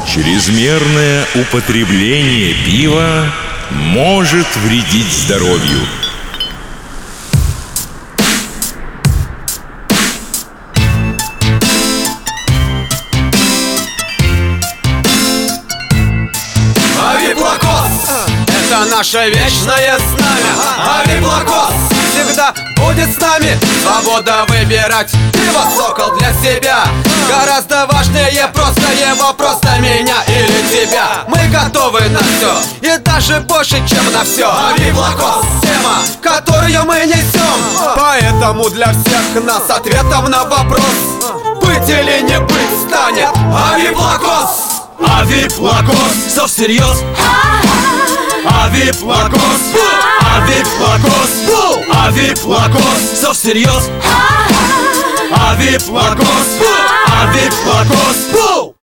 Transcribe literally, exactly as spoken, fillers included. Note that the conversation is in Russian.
Чрезмерное употребление пива может вредить здоровью. Авиплакос — это наше вечное знамя. Авиплакос всегда будет с нами. Свобода выбирать пиво «Сокол» для себя. Гораздо важнее просто его, просто меня или тебя. Мы готовы на все, и даже больше, чем на все. Авиплакос — тема, которую мы несем. Поэтому для всех нас ответом на вопрос быть или не быть станет Авиплакос. Авиплакос, все всерьез. Авиплакос, Авиплакос, Авиплакос, все всерьез. Авиплакос, Авиплакос.